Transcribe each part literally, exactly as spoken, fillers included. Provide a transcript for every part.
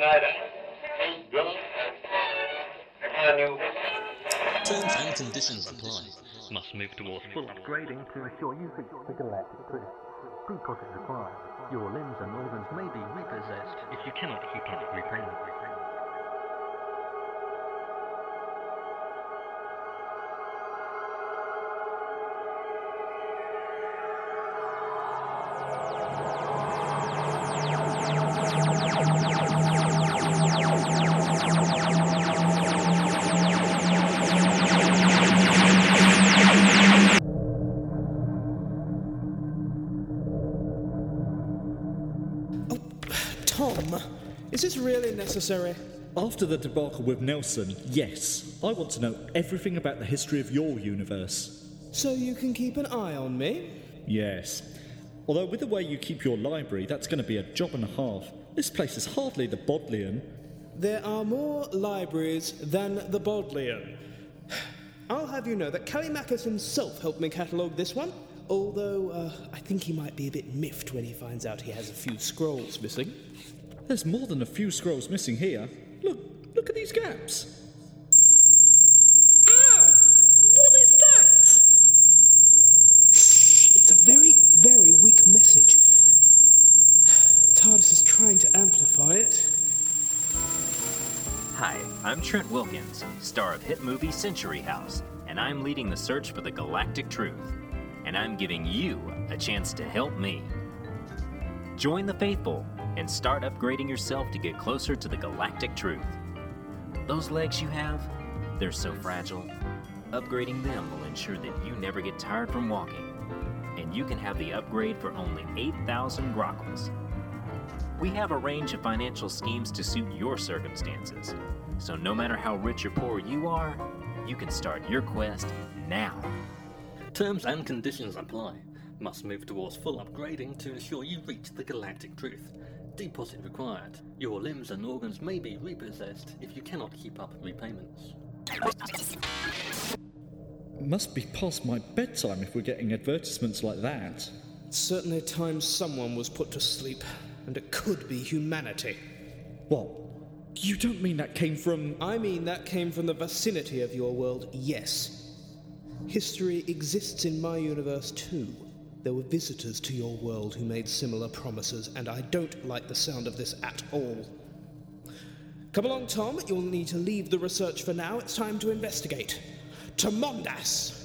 Terms and conditions apply. Must move towards full upgrading to ensure you reach the galactic truth. Deposit required. Your limbs and organs may be repossessed if you cannot keep up repayment. Tom, is this really necessary? After the debacle with Nelson, yes. I want to know everything about the history of your universe. So you can keep an eye on me? Yes. Although with the way you keep your library, that's going to be a job and a half. This place is hardly the Bodleian. There are more libraries than the Bodleian. I'll have you know that Callimachus himself helped me catalogue this one, although uh, I think he might be a bit miffed when he finds out he has a few scrolls missing. There's more than a few scrolls missing here. Look, look at these gaps. Ow! What is that? Shh! It's a very, very weak message. TARDIS is trying to amplify it. Hi, I'm Trent Wilkins, star of hit movie Century House, and I'm leading the search for the galactic truth. And I'm giving you a chance to help me. Join the faithful and start upgrading yourself to get closer to the galactic truth. Those legs you have, they're so fragile. Upgrading them will ensure that you never get tired from walking, and you can have the upgrade for only eight thousand grockles. We have a range of financial schemes to suit your circumstances, so no matter how rich or poor you are, you can start your quest now. Terms and conditions apply. Must move towards full upgrading to ensure you reach the galactic truth. Deposit required. Your limbs and organs may be repossessed if you cannot keep up repayments. Must be past my bedtime if we're getting advertisements like that. It's certainly time someone was put to sleep, and it could be humanity. What? You don't mean that came from... I mean that came from the vicinity of your world, yes. History exists in my universe too. There were visitors to your world who made similar promises, and I don't like the sound of this at all. Come along, Tom. You'll need to leave the research for now. It's time to investigate. To Mondas!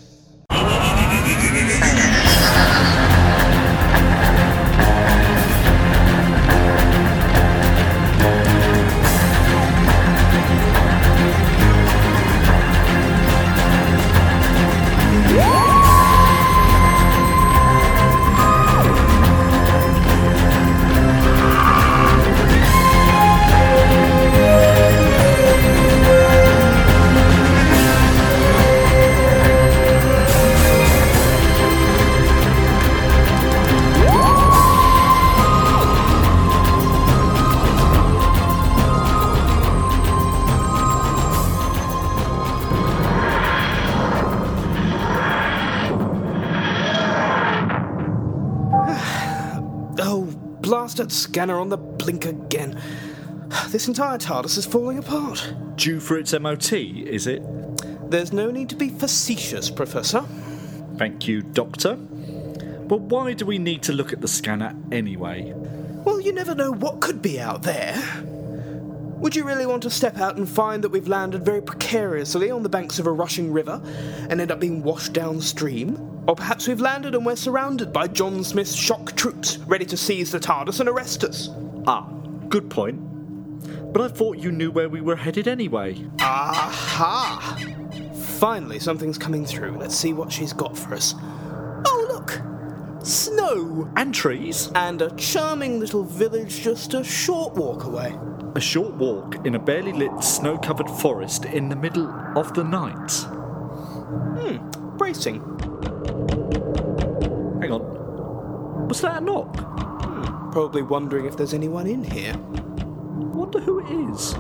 Blasted scanner on the blink again. This entire TARDIS is falling apart. Due for its M O T, is it? There's no need to be facetious, Professor. Thank you, Doctor. But why do we need to look at the scanner anyway? Well, you never know what could be out there. Would you really want to step out and find that we've landed very precariously on the banks of a rushing river and end up being washed downstream? Or perhaps we've landed and we're surrounded by John Smith's shock troops, ready to seize the TARDIS and arrest us. Ah, good point. But I thought you knew where we were headed anyway. Aha! Finally, something's coming through. Let's see what she's got for us. Oh, look! Snow! And trees. And a charming little village just a short walk away. A short walk in a barely lit, snow-covered forest in the middle of the night. Hmm, bracing. Hang on. Was that a knock? Hmm, probably wondering if there's anyone in here. Wonder who it is.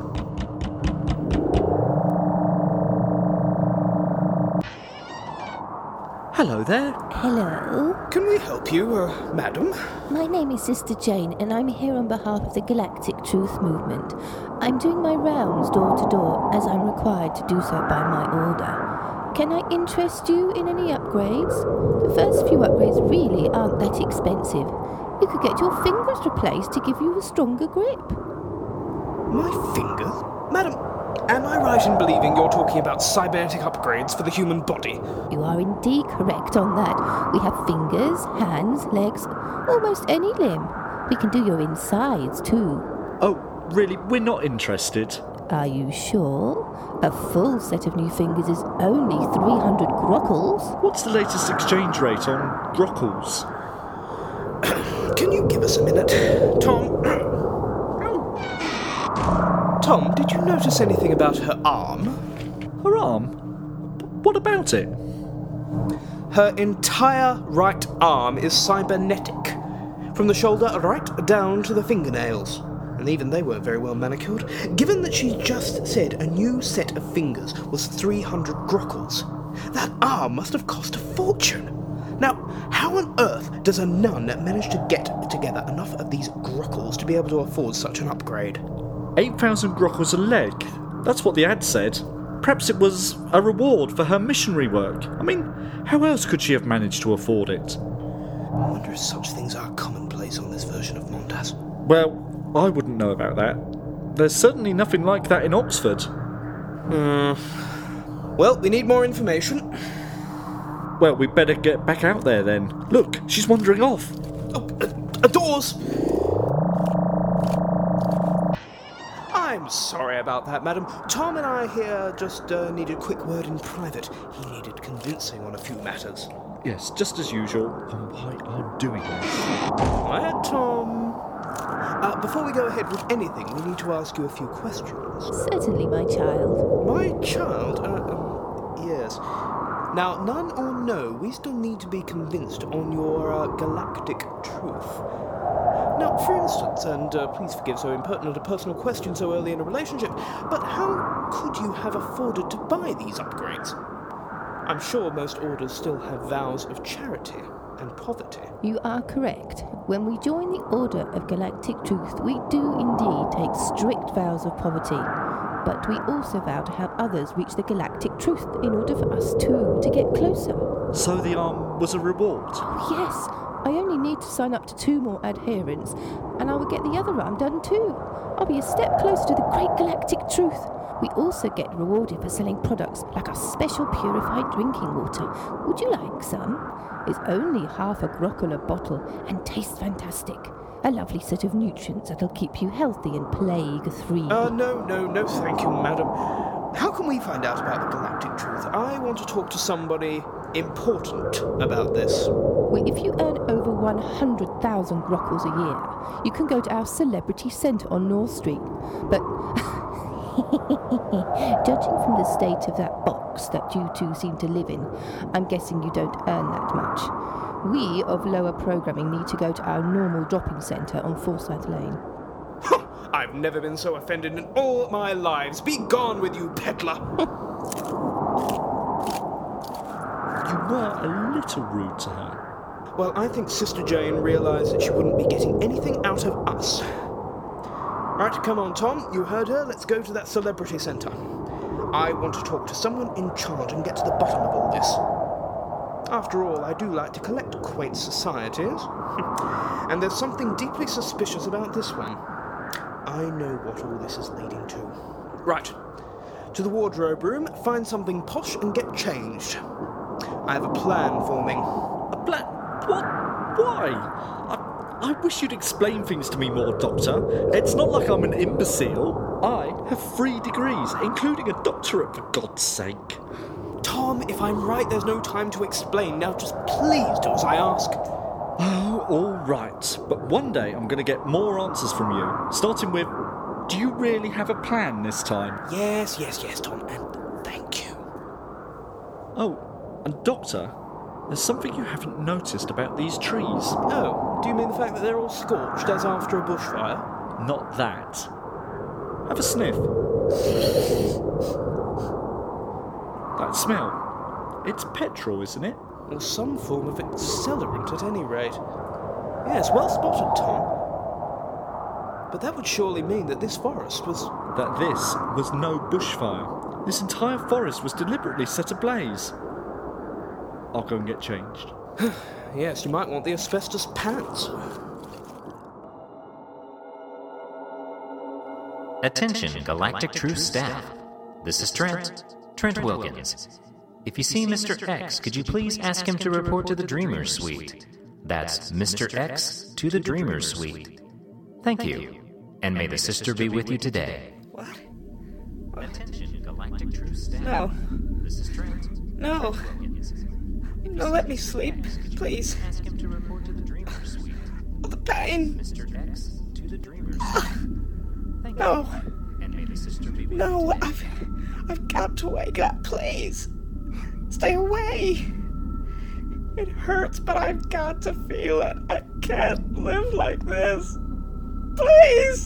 Hello there. Hello. Can we help you, uh, madam? My name is Sister Jane, and I'm here on behalf of the Galactic Truth Movement. I'm doing my rounds door to door, as I'm required to do so by my order. Can I interest you in any upgrades? The first few upgrades really aren't that expensive. You could get your fingers replaced to give you a stronger grip. My fingers? Madam, am I right in believing you're talking about cybernetic upgrades for the human body? You are indeed correct on that. We have fingers, hands, legs, almost any limb. We can do your insides too. Oh, really? We're not interested. Are you sure? A full set of new fingers is only three hundred grockles. What's the latest exchange rate on grockles? Can you give us a minute? Tom? Tom, did you notice anything about her arm? Her arm? What about it? Her entire right arm is cybernetic. From the shoulder right down to the fingernails. And even they weren't very well manicured. Given that she just said a new set of fingers was three hundred grockles, that arm must have cost a fortune. Now, how on earth does a nun manage to get together enough of these grockles to be able to afford such an upgrade? eight thousand grockles a leg. That's what the ad said. Perhaps it was a reward for her missionary work. I mean, how else could she have managed to afford it? I wonder if such things are commonplace on this version of Mondas. Well, I wouldn't know about that. There's certainly nothing like that in Oxford. Hmm. Well, we need more information. Well, we better get back out there then. Look, she's wandering off. Oh, uh, uh, doors! I'm sorry about that, madam. Tom and I here just uh, needed a quick word in private. He needed convincing on a few matters. Yes, just as usual. On why I'm doing this. Quiet, Tom. Uh, before we go ahead with anything, we need to ask you a few questions. Certainly, my child. My child? Uh, um, yes. Now, none or no, we still need to be convinced on your uh, galactic truth. Now, for instance, and uh, please forgive so impertinent a personal question so early in a relationship, but how could you have afforded to buy these upgrades? I'm sure most orders still have vows of charity and poverty. You are correct. When we join the Order of Galactic Truth, we do indeed take strict vows of poverty. But we also vow to have others reach the galactic truth in order for us too to get closer. So the arm was a reward? Oh, yes. I only need to sign up to two more adherents, and I will get the other arm done too. I'll be a step closer to the great galactic truth. We also get rewarded for selling products like our special purified drinking water. Would you like some? It's only half a grockle a bottle and tastes fantastic. A lovely set of nutrients that'll keep you healthy and plague-free. Uh, no, no, no, thank you, madam. How can we find out about the galactic truth? I want to talk to somebody important about this. Well, if you earn over one hundred thousand grockles a year, you can go to our celebrity centre on North Street. But judging from the state of that box that you two seem to live in, I'm guessing you don't earn that much. We of lower programming need to go to our normal drop-in centre on Forsyth Lane. I've never been so offended in all my lives. Be gone with you, peddler! You were a little rude to her. Well, I think Sister Jane realised that she wouldn't be getting anything out of us. Right, come on, Tom. You heard her. Let's go to that celebrity centre. I want to talk to someone in charge and get to the bottom of all this. After all, I do like to collect quaint societies. And there's something deeply suspicious about this one. I know what all this is leading to. Right. To the wardrobe room, find something posh and get changed. I have a plan forming. A plan? What? Why? I, I wish you'd explain things to me more, Doctor. It's not like I'm an imbecile. I have three degrees, including a doctorate, for God's sake. Tom, if I'm right, there's no time to explain. Now just please do as I ask. Oh, all right. But one day I'm going to get more answers from you. Starting with, do you really have a plan this time? Yes, yes, yes, Tom, and thank you. Oh, and Doctor, there's something you haven't noticed about these trees. Oh, do you mean the fact that they're all scorched as after a bushfire? Not that. Have a sniff. That smell. It's petrol, isn't it? Or some form of accelerant at any rate. Yes, well spotted, Tom. But that would surely mean that this forest was... That this was no bushfire. This entire forest was deliberately set ablaze. I'll go and get changed. Yes, you might want the asbestos pants. Attention, Galactic Truth staff. This is Trent, Trent Wilkins. If you see Mister X, could you please ask him to report to the Dreamer's Suite? That's Mister X to the Dreamer's Suite. Thank you, and may the sister be with you today. What? Attention, Galactic Truth staff. No. This is Trent. No. No, let me sleep, please. Ask him to report to the Dreamer's Suite. Oh, the pain. Mister X to the Dreamer's Suite. Thank No. you, and may the sister be with No, you today. I've, I've got to wake up, please. Stay away. It hurts, but I've got to feel it. I can't live like this. Please.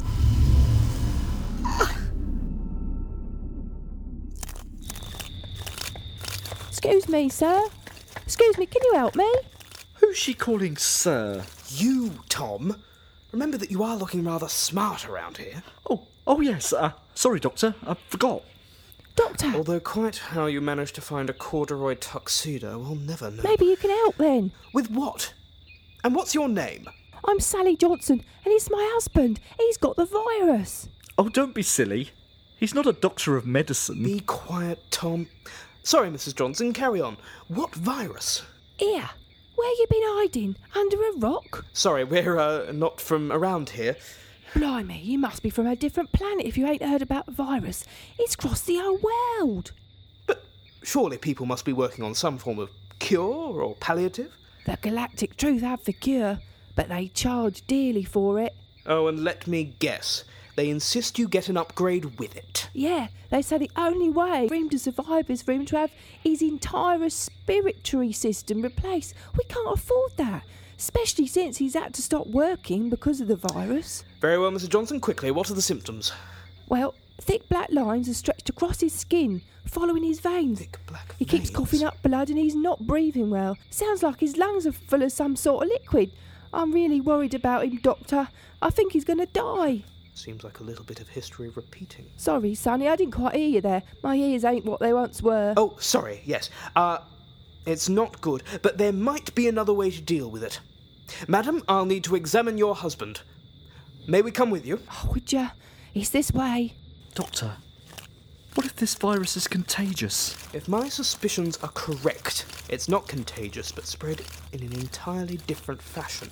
Excuse me, sir. Excuse me, can you help me? Who's she calling sir? You, Tom. Remember that you are looking rather smart around here. Oh, oh yes. Uh, sorry, Doctor. I forgot. Doctor, Although quite how you managed to find a corduroy tuxedo, we'll never know. maybe you can help then. With what? And what's your name? I'm Sally Johnson, and he's my husband. He's got the virus. Oh, don't be silly. He's not a doctor of medicine. Be quiet, Tom. Sorry, Missus Johnson, carry on. What virus? Here, where you been hiding? Under a rock? Sorry, we're uh, not from around here. Blimey, you must be from a different planet if you ain't heard about the virus. It's crossed the whole world. But surely people must be working on some form of cure or palliative? The Galactic Truth have the cure, but they charge dearly for it. Oh, and let me guess. They insist you get an upgrade with it. Yeah, they say the only way for him to survive is for him to have his entire respiratory system replaced. We can't afford that, especially since he's had to stop working because of the virus. Very well, Missus Johnson, quickly, what are the symptoms? Well, thick black lines are stretched across his skin, following his veins. Thick black He keeps veins. coughing up blood and he's not breathing well. Sounds like his lungs are full of some sort of liquid. I'm really worried about him, Doctor. I think he's going to die. Seems like a little bit of history repeating. Sorry, Sonny, I didn't quite hear you there. My ears ain't what they once were. Oh, sorry, yes. Uh, it's not good, but there might be another way to deal with it. Madam, I'll need to examine your husband. May we come with you? Oh, would you? It's this way. Doctor, what if this virus is contagious? If my suspicions are correct, it's not contagious, but spread in an entirely different fashion.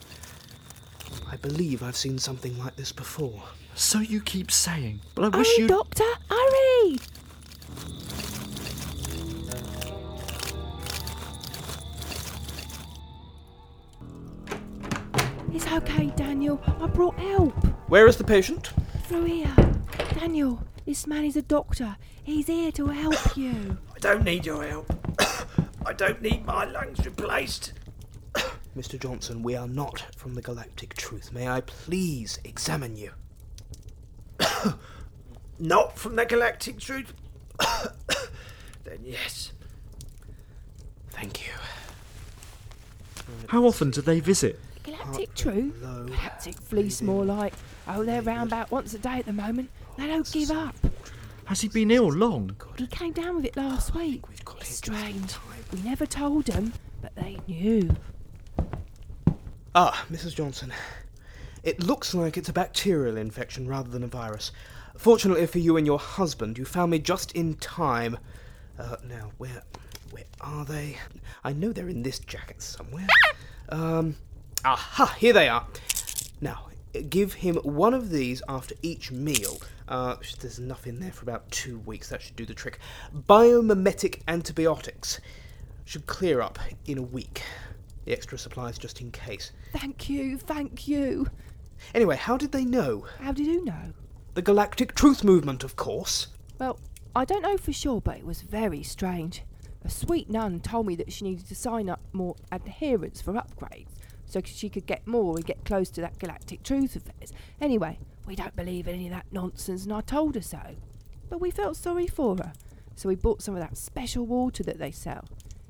I believe I've seen something like this before. So you keep saying, but I wish Hurry, you... Doctor, hurry! It's okay, Daniel. I brought help. Where is the patient? Through here. Daniel, this man is a doctor. He's here to help you. I don't need your help. I don't need my lungs replaced. Mister Johnson, we are not from the Galactic Truth. May I please examine you? Not from the Galactic Truth? Then yes. Thank you. How often do they visit? Galactic Truth? low, Galactic Fleece, more like. Oh, they're round about once a day at the moment. They don't give up. Has he been ill long? He came down with it last week. we've got It's him just in strange. time. We never told them, but they knew. Ah, Missus Johnson. It looks like it's a bacterial infection rather than a virus. Fortunately for you and your husband, you found me just in time. Uh, now, where... where are they? I know they're in this jacket somewhere. um... Aha! Here they are. Now, give him one of these after each meal. Uh, there's enough in there for about two weeks. That should do the trick. Biomimetic antibiotics. Should clear up in a week. The extra supplies just in case. Thank you, thank you. Anyway, how did they know? How did you know? The Galactic Truth Movement, of course. Well, I don't know for sure, but it was very strange. A sweet nun told me that she needed to sign up more adherents for upgrades, so she could get more and get close to that Galactic Truth affairs. Anyway, we don't believe in any of that nonsense, and I told her so. But we felt sorry for her, so we bought some of that special water that they sell.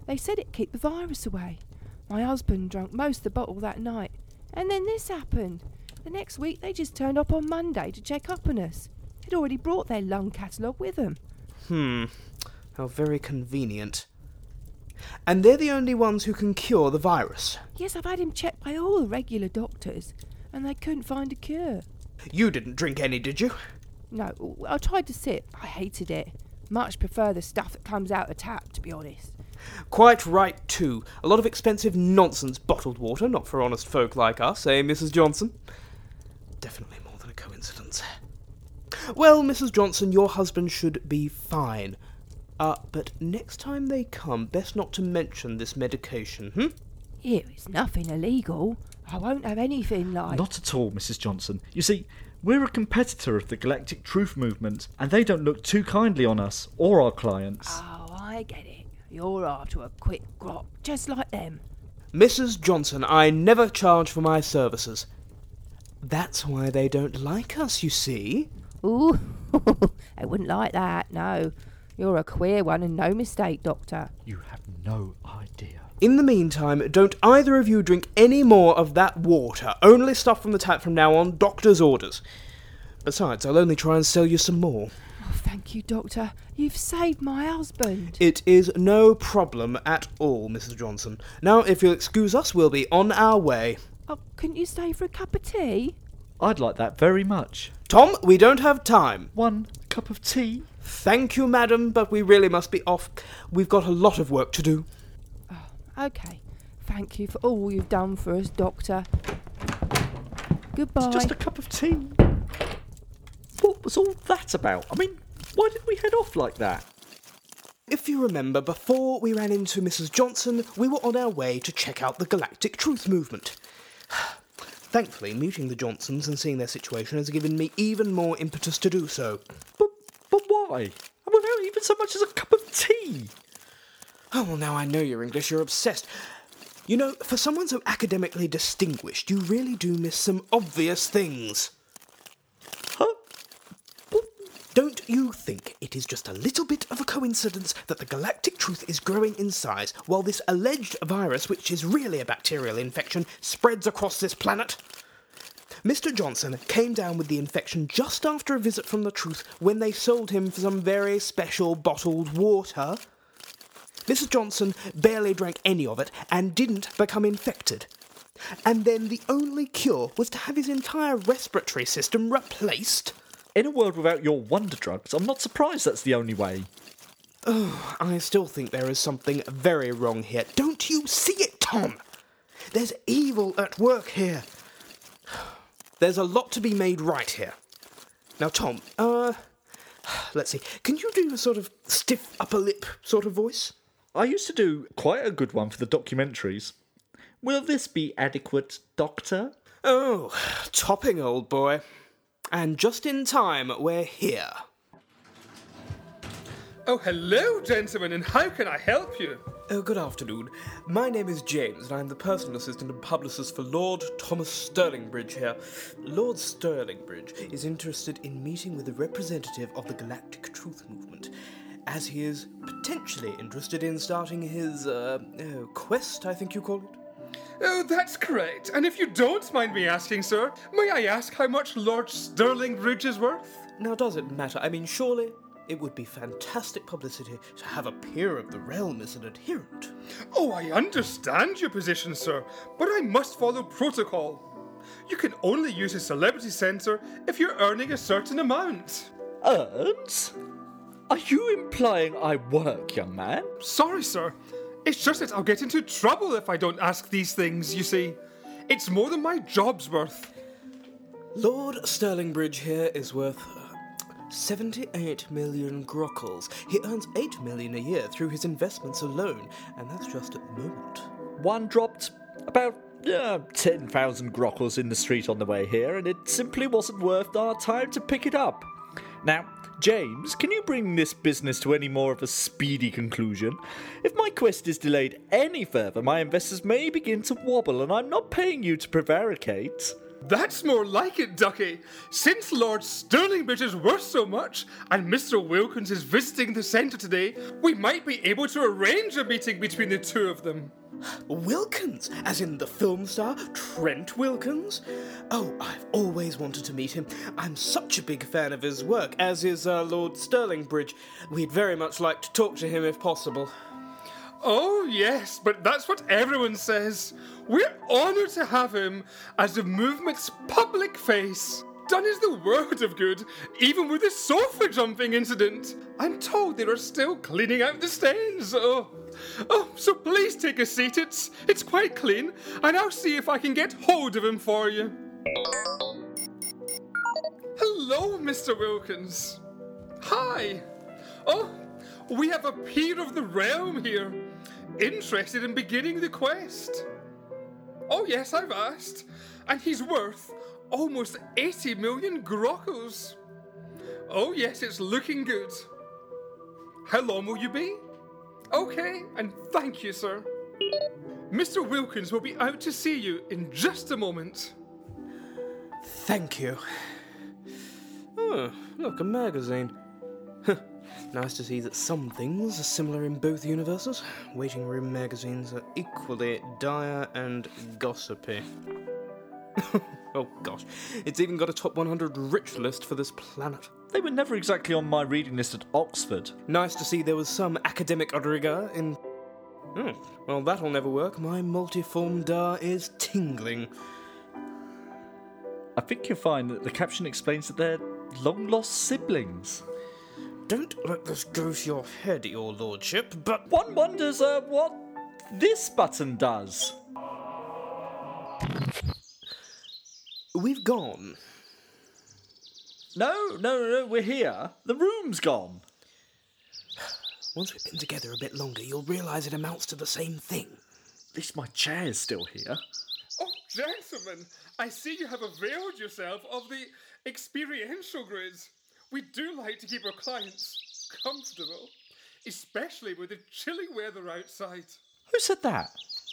They said it'd keep the virus away. My husband drank most of the bottle that night, and then this happened. The next week they just turned up on Monday to check up on us. They'd already brought their lung catalogue with them. Hmm, how very convenient. And they're the only ones who can cure the virus? Yes, I've had him checked by all the regular doctors, and they couldn't find a cure. You didn't drink any, did you? No, I tried to sip. I hated it. Much prefer the stuff that comes out the tap, to be honest. Quite right, too. A lot of expensive nonsense bottled water, not for honest folk like us, eh, Missus Johnson? Definitely more than a coincidence. Well, Missus Johnson, your husband should be fine. Uh, but next time they come, best not to mention this medication, hmm? Here, it's nothing illegal. I won't have anything like... Not at all, Missus Johnson. You see, we're a competitor of the Galactic Truth Movement, and they don't look too kindly on us, or our clients. Oh, I get it. You're after a quick grop, just like them. Missus Johnson, I never charge for my services. That's why they don't like us, you see. Ooh, I wouldn't like that, no. You're a queer one and no mistake, Doctor. You have no idea. In the meantime, don't either of you drink any more of that water. Only stuff from the tap from now on, doctor's orders. Besides, I'll only try and sell you some more. Oh, thank you, Doctor. You've saved my husband. It is no problem at all, Missus Johnson. Now, if you'll excuse us, we'll be on our way. Oh, couldn't you stay for a cup of tea? I'd like that very much. Tom, we don't have time. One cup of tea? Thank you, madam, but we really must be off. We've got a lot of work to do. Oh, OK. Thank you for all you've done for us, Doctor. Goodbye. It's just a cup of tea. What was all that about? I mean, why did we head off like that? If you remember, before we ran into Missus Johnson, we were on our way to check out the Galactic Truth Movement. Thankfully, meeting the Johnsons and seeing their situation has given me even more impetus to do so. But, but why? Without even so much as a cup of tea? Oh, well, now I know you're English, you're obsessed. You know, for someone so academically distinguished, you really do miss some obvious things. Huh? Don't you think it is just a little bit of a coincidence that the Galactic Truth is growing in size, while this alleged virus, which is really a bacterial infection, spreads across this planet? Mister Johnson came down with the infection just after a visit from the Truth when they sold him some very special bottled water. Missus Johnson barely drank any of it and didn't become infected. And then the only cure was to have his entire respiratory system replaced. In a world without your wonder drugs, I'm not surprised that's the only way. Oh, I still think there is something very wrong here. Don't you see it, Tom? There's evil at work here. There's a lot to be made right here. Now, Tom, uh, let's see. Can you do a sort of stiff upper lip sort of voice? I used to do quite a good one for the documentaries. Will this be adequate, Doctor? Oh, topping, old boy. And just in time, we're here. Oh, hello, gentlemen, and how can I help you? Oh, good afternoon. My name is James, and I'm the personal assistant and publicist for Lord Thomas Stirlingbridge here. Lord Stirlingbridge is interested in meeting with a representative of the Galactic Truth Movement, as he is potentially interested in starting his, uh, uh quest, I think you call it. Oh, that's correct. And if you don't mind me asking, sir, may I ask how much Lord Stirlingbridge is worth? Now, does it matter? I mean, surely it would be fantastic publicity to have a peer of the realm as an adherent. Oh, I understand your position, sir, but I must follow protocol. You can only use a celebrity centre if you're earning a certain amount. Earns? Are you implying I work, young man? Sorry, sir. It's just that I'll get into trouble if I don't ask these things, you see. It's more than my job's worth. Lord Stirlingbridge here is worth uh, seventy-eight million grockles. He earns eight million a year through his investments alone, and that's just at the moment. One dropped about uh, ten thousand grockles in the street on the way here, and it simply wasn't worth our time to pick it up. Now, James, can you bring this business to any more of a speedy conclusion? If my quest is delayed any further, my investors may begin to wobble, and I'm not paying you to prevaricate. That's more like it, Ducky. Since Lord Stirlingbridge is worth so much, and Mister Wilkins is visiting the centre today, we might be able to arrange a meeting between the two of them. Wilkins, as in the film star Trent Wilkins? Oh, I've always wanted to meet him. I'm such a big fan of his work, as is uh, Lord Stirlingbridge. We'd very much like to talk to him if possible. Oh, yes, but that's what everyone says. We're honoured to have him as the movement's public face. Done is the word of good, even with the sofa jumping incident. I'm told they are still cleaning out the stains. Oh, oh, so please take a seat. It's, it's quite clean, and I'll see if I can get hold of him for you. Hello, Mister Wilkins. Hi. Oh, we have a peer of the realm here, interested in beginning the quest. Oh yes, I've asked, and he's worth almost eighty million grockles. Oh yes, it's looking good. How long will you be? Okay, and thank you, sir. Mister Wilkins will be out to see you in just a moment. Thank you. Oh, look, a magazine. Nice to see that some things are similar in both universes. Waiting room magazines are equally dire and gossipy. Oh gosh, it's even got a top one hundred rich list for this planet. They were never exactly on my reading list at Oxford. Nice to see there was some academic rigour in... Oh, well, that'll never work. My multiform dar is tingling. I think you'll find that the caption explains that they're long-lost siblings. Don't let this go to your head, your lordship, but... One wonders uh, what this button does. We've gone. No, no, no, no, we're here. The room's gone. Once we've been together a bit longer, you'll realise it amounts to the same thing. At least my chair's still here. Oh, gentlemen, I see you have availed yourself of the experiential grids. We do like to keep our clients comfortable, especially with the chilly weather outside. Who said that?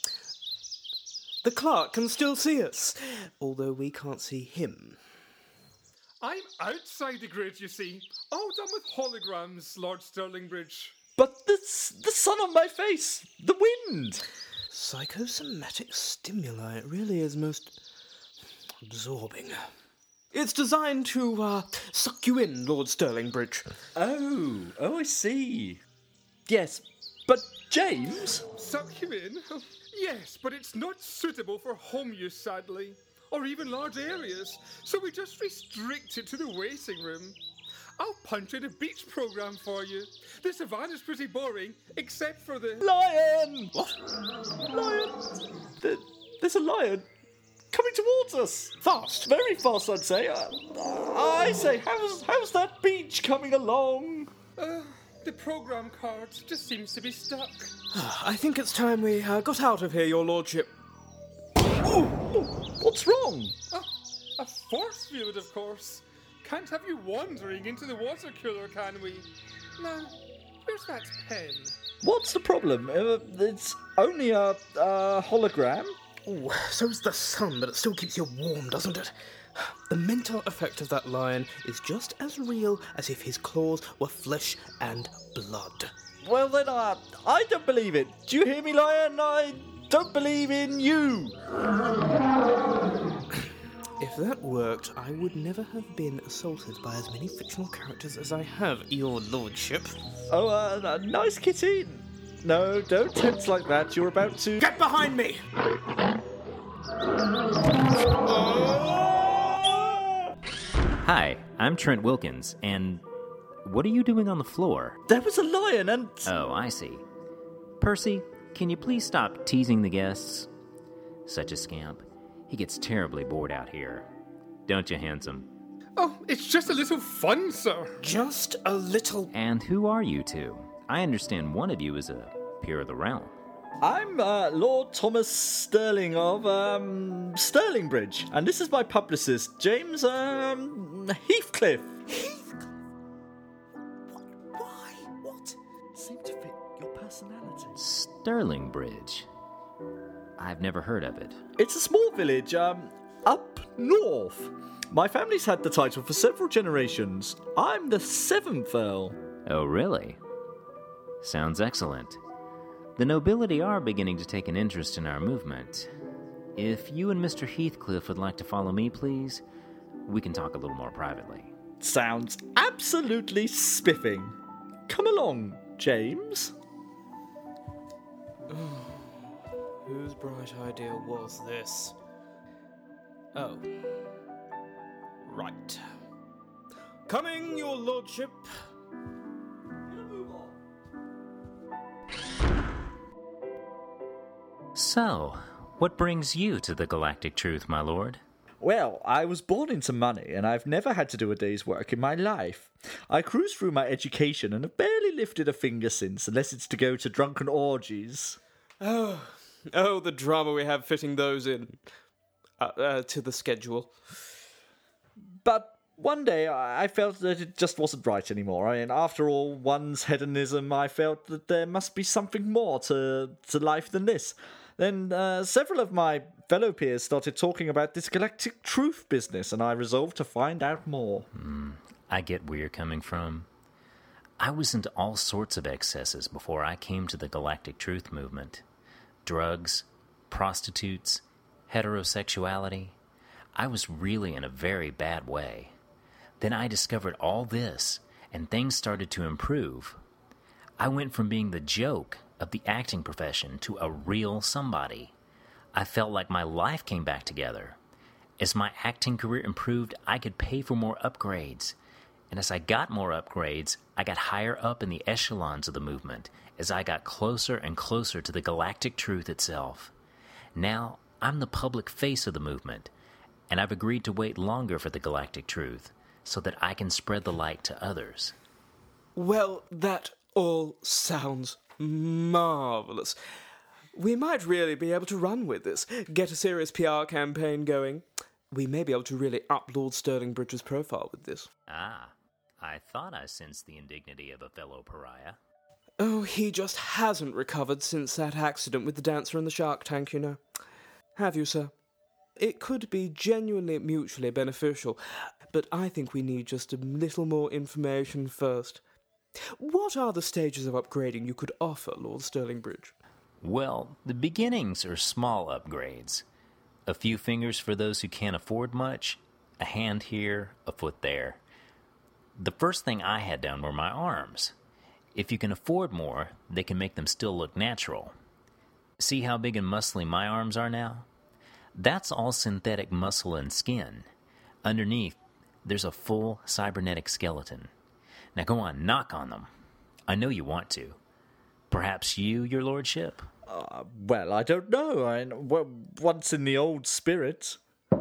The clerk can still see us, although we can't see him. I'm outside the grid, you see. All done with holograms, Lord Stirlingbridge. But the, the sun on my face, the wind. Psychosomatic stimuli, it really is most absorbing. It's designed to uh, suck you in, Lord Stirlingbridge. Oh, oh, I see. Yes, but James? Suck you in? Yes, but it's not suitable for home use, sadly, or even large areas, so we just restrict it to the waiting room. I'll punch in a beach program for you. The savannah's pretty boring, except for the... Lion! What? Lion! There, there's a lion coming towards us. Fast. Very fast, I'd say. Uh, I say, how's, how's that beach coming along? Uh, the program card just seems to be stuck. I think it's time we uh, got out of here, your lordship. Oh, what's wrong? Oh, a force field, of course. Can't have you wandering into the water cooler, can we? Now, where's that pen? What's the problem? Uh, it's only a, a hologram. Ooh, so's the sun, but it still keeps you warm, doesn't it? The mental effect of that lion is just as real as if his claws were flesh and blood. Well then, uh, I don't believe it. Do you hear me, lion? I don't believe in you. If that worked, I would never have been assaulted by as many fictional characters as I have, your lordship. Oh, uh, nice kitty. No, don't tense like that. You're about to... Get behind me! Hi, I'm Trent Wilkins, and what are you doing on the floor? There was a lion and... Oh, I see. Percy, can you please stop teasing the guests? Such a scamp. He gets terribly bored out here. Don't you, handsome? Oh, it's just a little fun, sir. Just a little... And who are you two? I understand one of you is a peer of the realm. I'm uh, Lord Thomas Sterling of um, Stirlingbridge, and this is my publicist, James um, Heathcliff. Heathcliff? Why? What? Seemed to fit your personality. Stirlingbridge. I've never heard of it. It's a small village, um, up North. My family's had the title for several generations. I'm the seventh Earl. Oh, really? Sounds excellent. The nobility are beginning to take an interest in our movement. If you and Mister Heathcliff would like to follow me, please, we can talk a little more privately. Sounds absolutely spiffing. Come along, James. Whose bright idea was this? Oh. Right. Coming, your lordship. So, what brings you to the Galactic Truth, my lord? Well, I was born into money, and I've never had to do a day's work in my life. I cruised through my education and have barely lifted a finger since, unless it's to go to drunken orgies. Oh, oh, the drama we have fitting those in uh, uh, to the schedule. But one day I felt that it just wasn't right anymore. I mean, after all one's hedonism, I felt that there must be something more to, to life than this. Then uh, several of my fellow peers started talking about this galactic truth business, and I resolved to find out more. Mm, I get where you're coming from. I was into all sorts of excesses before I came to the Galactic Truth movement. Drugs, prostitutes, heterosexuality. I was really in a very bad way. Then I discovered all this, and things started to improve. I went from being the joke of the acting profession to a real somebody. I felt like my life came back together. As my acting career improved, I could pay for more upgrades. And as I got more upgrades, I got higher up in the echelons of the movement as I got closer and closer to the Galactic Truth itself. Now, I'm the public face of the movement, and I've agreed to wait longer for the Galactic Truth so that I can spread the light to others. Well, that all sounds marvellous. We might really be able to run with this, get a serious P R campaign going. We may be able to really up Lord Stirlingbridge's profile with this. Ah, I thought I sensed the indignity of a fellow pariah. Oh, he just hasn't recovered since that accident with the dancer in the shark tank, you know. Have you, sir? It could be genuinely mutually beneficial, but I think we need just a little more information first. What are the stages of upgrading you could offer, Lord Stirlingbridge? Well, the beginnings are small upgrades. A few fingers for those who can't afford much, a hand here, a foot there. The first thing I had done were my arms. If you can afford more, they can make them still look natural. See how big and muscly my arms are now? That's all synthetic muscle and skin. Underneath, there's a full cybernetic skeleton. Now go on, knock on them. I know you want to. Perhaps you, your lordship? Uh, well, I don't know. I well, once in the old spirit.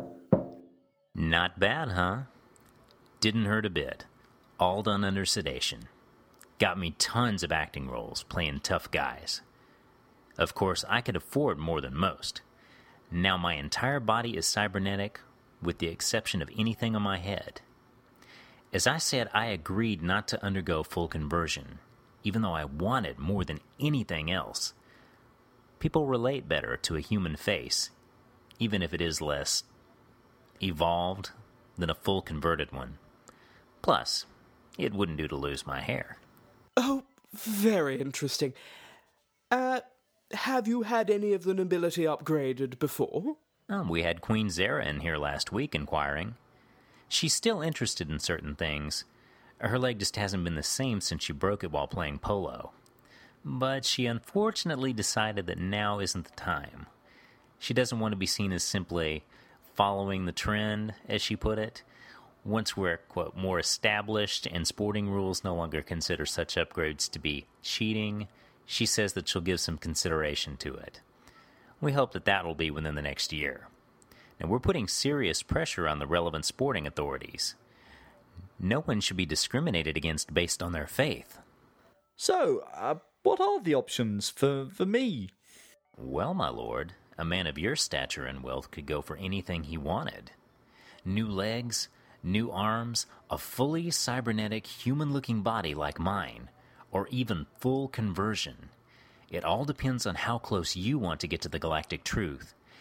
Not bad, huh? Didn't hurt a bit. All done under sedation. Got me tons of acting roles, playing tough guys. Of course, I could afford more than most. Now my entire body is cybernetic, with the exception of anything on my head. As I said, I agreed not to undergo full conversion, even though I wanted more than anything else. People relate better to a human face, even if it is less evolved than a full converted one. Plus, it wouldn't do to lose my hair. Oh, very interesting. Uh, have you had any of the nobility upgraded before? Oh, we had Queen Zara in here last week inquiring. She's still interested in certain things. Her leg just hasn't been the same since she broke it while playing polo. But she unfortunately decided that now isn't the time. She doesn't want to be seen as simply following the trend, as she put it. Once we're, quote, more established and sporting rules no longer consider such upgrades to be cheating, she says that she'll give some consideration to it. We hope that that will be within the next year. Now, we're putting serious pressure on the relevant sporting authorities. No one should be discriminated against based on their faith. So, uh, what are the options for, for me? Well, my lord, a man of your stature and wealth could go for anything he wanted. New legs, new arms, a fully cybernetic, human-looking body like mine, or even full conversion. It all depends on how close you want to get to the Galactic Truth,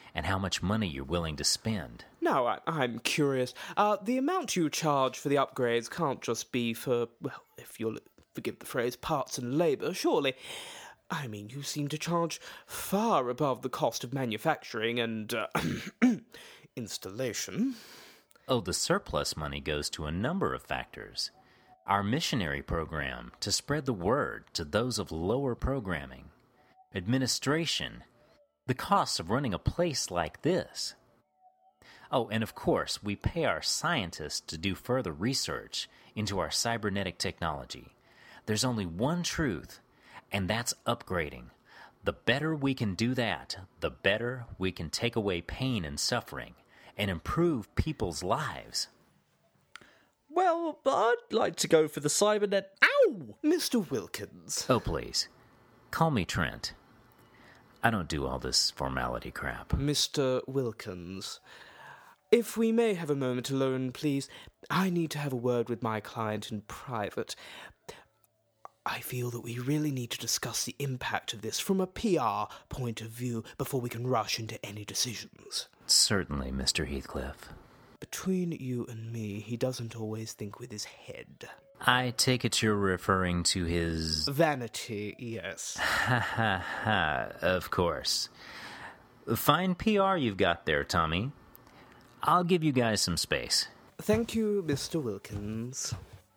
and how much money you're willing to spend. Now, I, I'm curious. Uh, the amount you charge for the upgrades can't just be for, well, if you'll forgive the phrase, parts and labour, surely. I mean, you seem to charge far above the cost of manufacturing and uh, installation. Oh, the surplus money goes to a number of factors. Our missionary program to spread the word to those of lower programming. Administration. The costs of running a place like this. Oh, and of course, we pay our scientists to do further research into our cybernetic technology. There's only one truth, and that's upgrading. The better we can do that, the better we can take away pain and suffering and improve people's lives. Well, I'd like to go for the cybernet. Ow! Mister Wilkins. Oh, please. Call me Trent. I don't do all this formality crap. Mister Wilkins. If we may have a moment alone, please. I need to have a word with my client in private. I feel that we really need to discuss the impact of this from a P R point of view before we can rush into any decisions. Certainly, Mister Heathcliff. Between you and me, he doesn't always think with his head. I take it you're referring to his... Vanity, yes. Ha ha ha, of course. Fine P R you've got there, Tommy. I'll give you guys some space. Thank you, Mister Wilkins.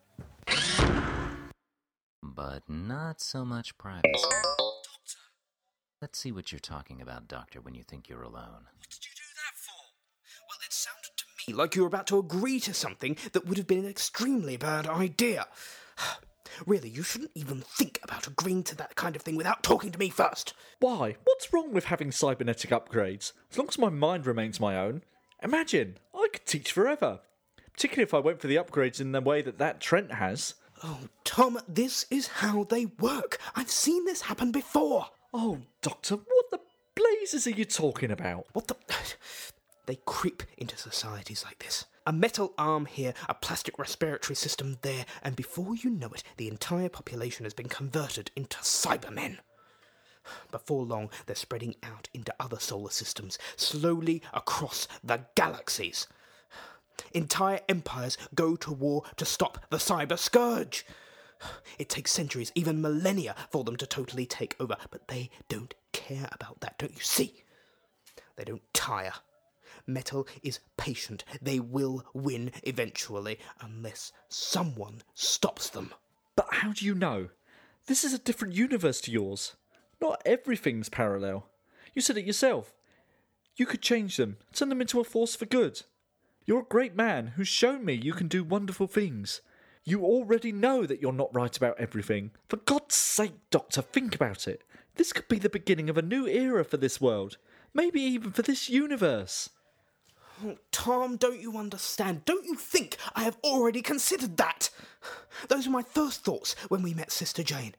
But not so much privacy. Doctor. Let's see what you're talking about, Doctor, when you think you're alone. What did you do that for? Well, it sounded to me like you were about to agree to something that would have been an extremely bad idea. Really, you shouldn't even think about agreeing to that kind of thing without talking to me first. Why? What's wrong with having cybernetic upgrades? As long as my mind remains my own. Imagine, I could teach forever. Particularly if I went for the upgrades in the way that that Trent has. Oh, Tom, this is how they work. I've seen this happen before. Oh, Doctor, what the blazes are you talking about? What the... They creep into societies like this. A metal arm here, a plastic respiratory system there, and before you know it, the entire population has been converted into Cybermen. Before long, they're spreading out into other solar systems, slowly across the galaxies. Entire empires go to war to stop the cyber scourge. It takes centuries, even millennia, for them to totally take over, but they don't care about that, don't you see? They don't tire. Metal is patient. They will win eventually, unless someone stops them. But how do you know? This is a different universe to yours. Not everything's parallel. You said it yourself. You could change them, turn them into a force for good. You're a great man who's shown me you can do wonderful things. You already know that you're not right about everything. For God's sake, Doctor, think about it. This could be the beginning of a new era for this world. Maybe even for this universe. Oh, Tom, don't you understand? Don't you think I have already considered that? Those were my first thoughts when we met Sister Jane.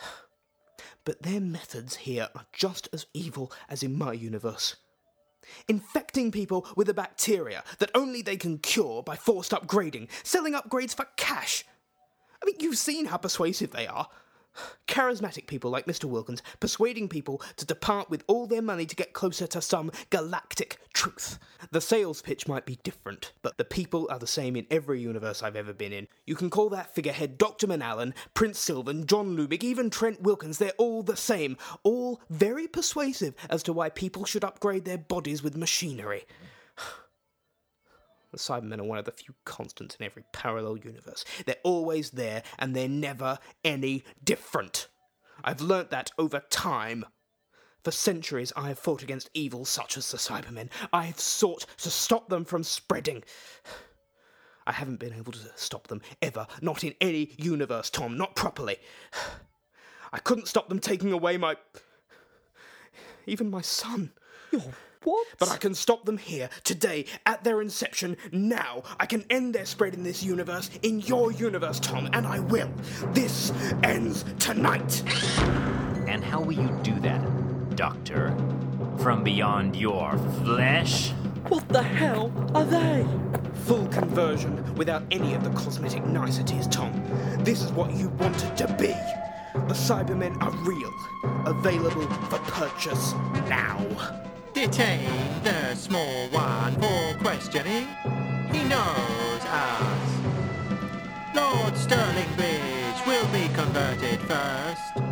But their methods here are just as evil as in my universe. Infecting people with a bacteria that only they can cure by forced upgrading, selling upgrades for cash. I mean, you've seen how persuasive they are. Charismatic people like Mister Wilkins persuading people to depart with all their money to get closer to some galactic truth. The sales pitch might be different, but the people are the same in every universe I've ever been in. You can call that figurehead Doctor Manallen, Prince Sylvan, John Lubick, even Trent Wilkins. They're all the same. All very persuasive as to why people should upgrade their bodies with machinery. The Cybermen are one of the few constants in every parallel universe. They're always there, and they're never any different. I've learnt that over time. For centuries, I have fought against evil such as the Cybermen. I have sought to stop them from spreading. I haven't been able to stop them, ever. Not in any universe, Tom. Not properly. I couldn't stop them taking away my... even my son. Your what? But I can stop them here, today, at their inception, now. I can end their spread in this universe, in your universe, Tom, and I will. This ends tonight. And how will you do that, Doctor? From beyond your flesh? What the hell are they? Full conversion without any of the cosmetic niceties, Tom. This is what you wanted to be. The Cybermen are real. Available for purchase now. Detain the small one for questioning. He knows us. Lord Stirling Bridge will be converted first.